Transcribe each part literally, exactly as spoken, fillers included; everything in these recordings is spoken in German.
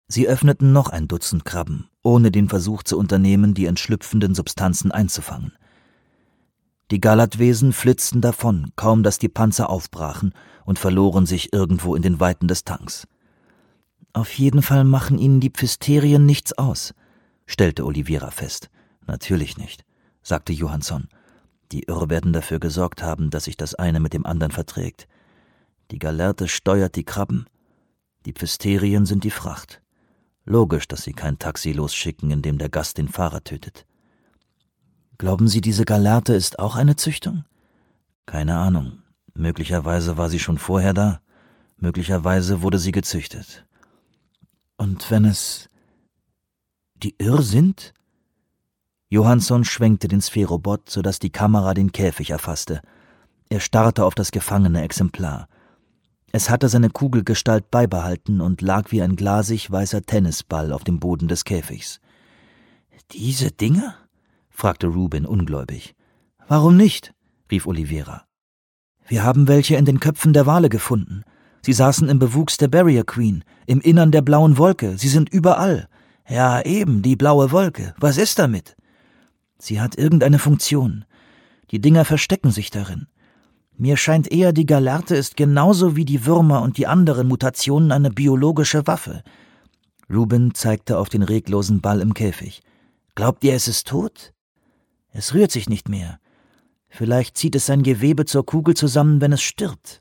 Sie öffneten noch ein Dutzend Krabben, ohne den Versuch zu unternehmen, die entschlüpfenden Substanzen einzufangen. Die Galatwesen flitzten davon, kaum dass die Panzer aufbrachen und verloren sich irgendwo in den Weiten des Tanks. »Auf jeden Fall machen ihnen die Pfisterien nichts aus«, stellte Oliveira fest. »Natürlich nicht«, sagte Johansson. »Die Irr werden dafür gesorgt haben, dass sich das eine mit dem anderen verträgt. Die Gallerte steuert die Krabben, die Pfisterien sind die Fracht. Logisch, dass sie kein Taxi losschicken, in dem der Gast den Fahrer tötet.« »Glauben Sie, diese Gallerte ist auch eine Züchtung?« »Keine Ahnung. Möglicherweise war sie schon vorher da. Möglicherweise wurde sie gezüchtet.« »Und wenn es die Irr sind?« Johansson schwenkte den Spherobot, sodass die Kamera den Käfig erfasste. Er starrte auf das gefangene Exemplar. Es hatte seine Kugelgestalt beibehalten und lag wie ein glasig weißer Tennisball auf dem Boden des Käfigs. »Diese Dinger?« fragte Rubin ungläubig. »Warum nicht?« rief Oliveira. »Wir haben welche in den Köpfen der Wale gefunden. Sie saßen im Bewuchs der Barrier Queen, im Innern der blauen Wolke. Sie sind überall. Ja, eben, die blaue Wolke. Was ist damit?« »Sie hat irgendeine Funktion. Die Dinger verstecken sich darin. Mir scheint eher, die Gallerte ist genauso wie die Würmer und die anderen Mutationen eine biologische Waffe.« Rubin zeigte auf den reglosen Ball im Käfig. »Glaubt ihr, es ist tot? Es rührt sich nicht mehr. Vielleicht zieht es sein Gewebe zur Kugel zusammen, wenn es stirbt.«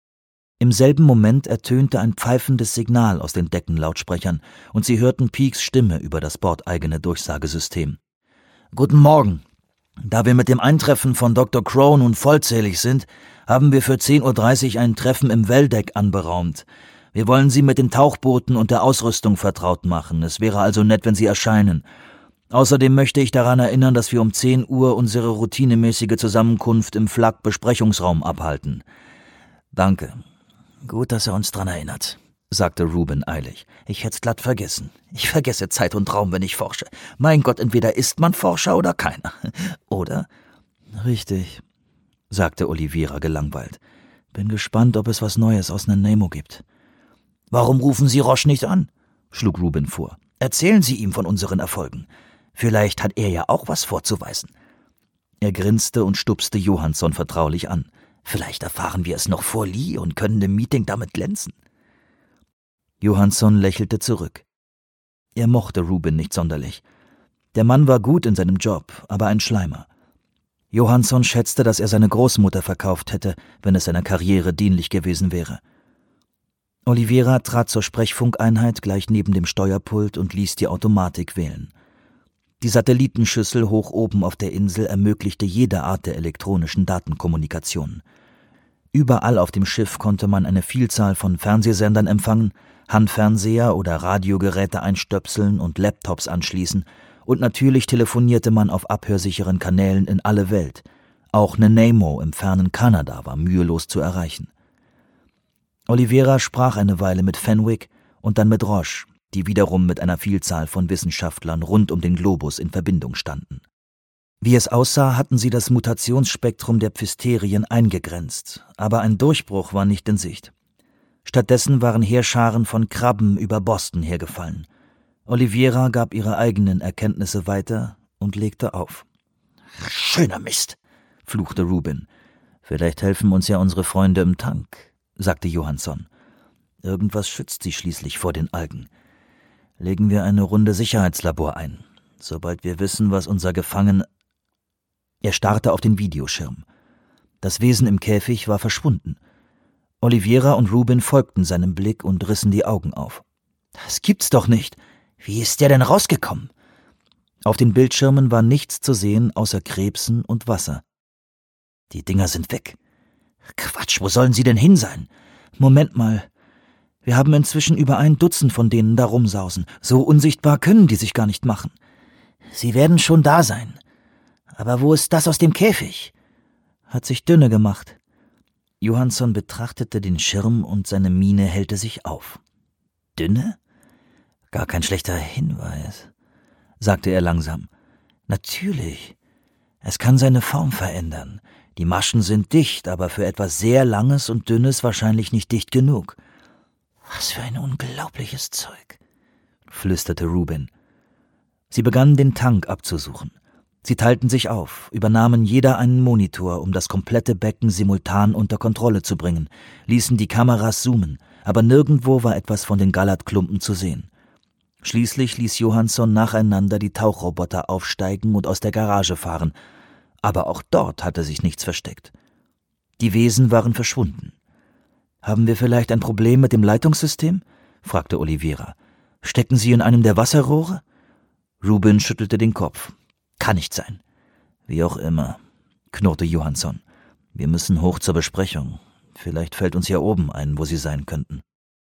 Im selben Moment ertönte ein pfeifendes Signal aus den Deckenlautsprechern und sie hörten Peaks Stimme über das bordeigene Durchsagesystem. »Guten Morgen. Da wir mit dem Eintreffen von Doktor Crow nun vollzählig sind, haben wir für zehn Uhr dreißig ein Treffen im Welldeck anberaumt. Wir wollen Sie mit den Tauchbooten und der Ausrüstung vertraut machen. Es wäre also nett, wenn Sie erscheinen. Außerdem möchte ich daran erinnern, dass wir um zehn Uhr unsere routinemäßige Zusammenkunft im Flak-Besprechungsraum abhalten.« »Danke. Gut, dass er uns dran erinnert«, sagte Rubin eilig. »Ich hätt's glatt vergessen. Ich vergesse Zeit und Raum, wenn ich forsche. Mein Gott, entweder ist man Forscher oder keiner. Oder?« »Richtig«, sagte Oliveira gelangweilt. »Bin gespannt, ob es was Neues aus Nanaimo gibt.« »Warum rufen Sie Roche nicht an?« schlug Rubin vor. »Erzählen Sie ihm von unseren Erfolgen. Vielleicht hat er ja auch was vorzuweisen.« Er grinste und stupste Johansson vertraulich an. »Vielleicht erfahren wir es noch vor Lee und können im Meeting damit glänzen.« Johansson lächelte zurück. Er mochte Rubin nicht sonderlich. Der Mann war gut in seinem Job, aber ein Schleimer. Johansson schätzte, dass er seine Großmutter verkauft hätte, wenn es seiner Karriere dienlich gewesen wäre. Oliveira trat zur Sprechfunkeinheit gleich neben dem Steuerpult und ließ die Automatik wählen. Die Satellitenschüssel hoch oben auf der Insel ermöglichte jede Art der elektronischen Datenkommunikation. Überall auf dem Schiff konnte man eine Vielzahl von Fernsehsendern empfangen, Handfernseher oder Radiogeräte einstöpseln und Laptops anschließen, und natürlich telefonierte man auf abhörsicheren Kanälen in alle Welt. Auch Nanaimo im fernen Kanada war mühelos zu erreichen. Oliveira sprach eine Weile mit Fenwick und dann mit Roche, die wiederum mit einer Vielzahl von Wissenschaftlern rund um den Globus in Verbindung standen. Wie es aussah, hatten sie das Mutationsspektrum der Pfisterien eingegrenzt, aber ein Durchbruch war nicht in Sicht. Stattdessen waren Heerscharen von Krabben über Boston hergefallen. Oliveira gab ihre eigenen Erkenntnisse weiter und legte auf. »Schöner Mist«, fluchte Rubin. »Vielleicht helfen uns ja unsere Freunde im Tank«, sagte Johansson. »Irgendwas schützt sie schließlich vor den Algen. Legen wir eine Runde Sicherheitslabor ein, sobald wir wissen, was unser Gefangen...« Er starrte auf den Videoschirm. Das Wesen im Käfig war verschwunden. Oliveira und Rubin folgten seinem Blick und rissen die Augen auf. »Das gibt's doch nicht! Wie ist der denn rausgekommen?« Auf den Bildschirmen war nichts zu sehen außer Krebsen und Wasser. »Die Dinger sind weg.« »Quatsch, wo sollen sie denn hin sein?« »Moment mal. Wir haben inzwischen über ein Dutzend von denen da rumsausen. So unsichtbar können die sich gar nicht machen.« »Sie werden schon da sein. Aber wo ist das aus dem Käfig?« »Hat sich dünne gemacht.« Johansson betrachtete den Schirm und seine Miene hellte sich auf. »Dünne? Gar kein schlechter Hinweis«, sagte er langsam. »Natürlich. Es kann seine Form verändern. Die Maschen sind dicht, aber für etwas sehr Langes und Dünnes wahrscheinlich nicht dicht genug.« »Was für ein unglaubliches Zeug«, flüsterte Rubin. Sie begannen den Tank abzusuchen. Sie teilten sich auf, übernahmen jeder einen Monitor, um das komplette Becken simultan unter Kontrolle zu bringen, ließen die Kameras zoomen, aber nirgendwo war etwas von den Galat-Klumpen zu sehen. Schließlich ließ Johansson nacheinander die Tauchroboter aufsteigen und aus der Garage fahren, aber auch dort hatte sich nichts versteckt. Die Wesen waren verschwunden. »Haben wir vielleicht ein Problem mit dem Leitungssystem?« fragte Oliveira. »Stecken Sie in einem der Wasserrohre?« Rubin schüttelte den Kopf. »Kann nicht sein.« »Wie auch immer«, knurrte Johansson. »Wir müssen hoch zur Besprechung. Vielleicht fällt uns hier oben ein, wo sie sein könnten.«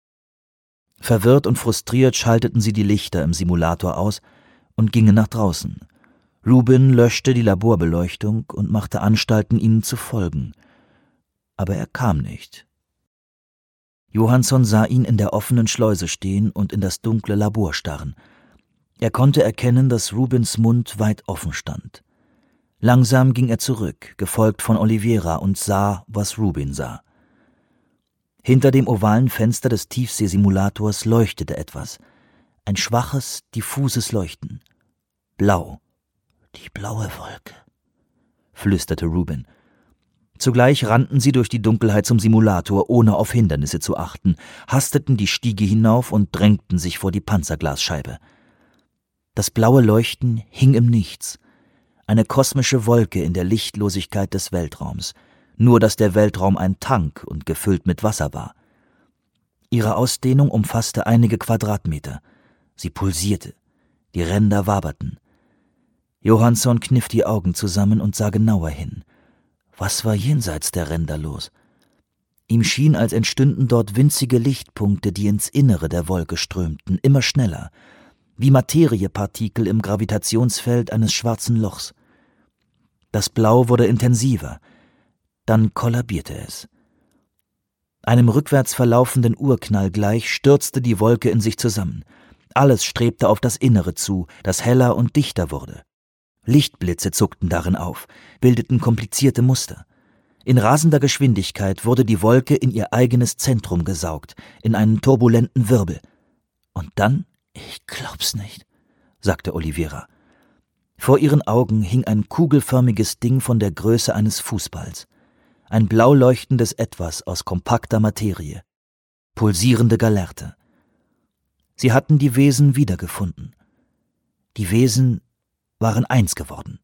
Verwirrt und frustriert schalteten sie die Lichter im Simulator aus und gingen nach draußen. Rubin löschte die Laborbeleuchtung und machte Anstalten, ihnen zu folgen. Aber er kam nicht. Johansson sah ihn in der offenen Schleuse stehen und in das dunkle Labor starren. Er konnte erkennen, dass Rubins Mund weit offen stand. Langsam ging er zurück, gefolgt von Oliveira, und sah, was Rubin sah. Hinter dem ovalen Fenster des Tiefseesimulators leuchtete etwas. Ein schwaches, diffuses Leuchten. Blau. »Die blaue Wolke«, flüsterte Rubin. Zugleich rannten sie durch die Dunkelheit zum Simulator, ohne auf Hindernisse zu achten, hasteten die Stiege hinauf und drängten sich vor die Panzerglasscheibe. Das blaue Leuchten hing im Nichts. Eine kosmische Wolke in der Lichtlosigkeit des Weltraums. Nur dass der Weltraum ein Tank und gefüllt mit Wasser war. Ihre Ausdehnung umfasste einige Quadratmeter. Sie pulsierte. Die Ränder waberten. Johansson kniff die Augen zusammen und sah genauer hin. Was war jenseits der Ränder los? Ihm schien, als entstünden dort winzige Lichtpunkte, die ins Innere der Wolke strömten, immer schneller, wie Materiepartikel im Gravitationsfeld eines schwarzen Lochs. Das Blau wurde intensiver, dann kollabierte es. Einem rückwärts verlaufenden Urknall gleich stürzte die Wolke in sich zusammen. Alles strebte auf das Innere zu, das heller und dichter wurde. Lichtblitze zuckten darin auf, bildeten komplizierte Muster. In rasender Geschwindigkeit wurde die Wolke in ihr eigenes Zentrum gesaugt, in einen turbulenten Wirbel. Und dann, »Ich glaub's nicht«, sagte Oliveira. Vor ihren Augen hing ein kugelförmiges Ding von der Größe eines Fußballs. Ein blau leuchtendes Etwas aus kompakter Materie. Pulsierende Gallerte. Sie hatten die Wesen wiedergefunden. Die Wesen waren eins geworden.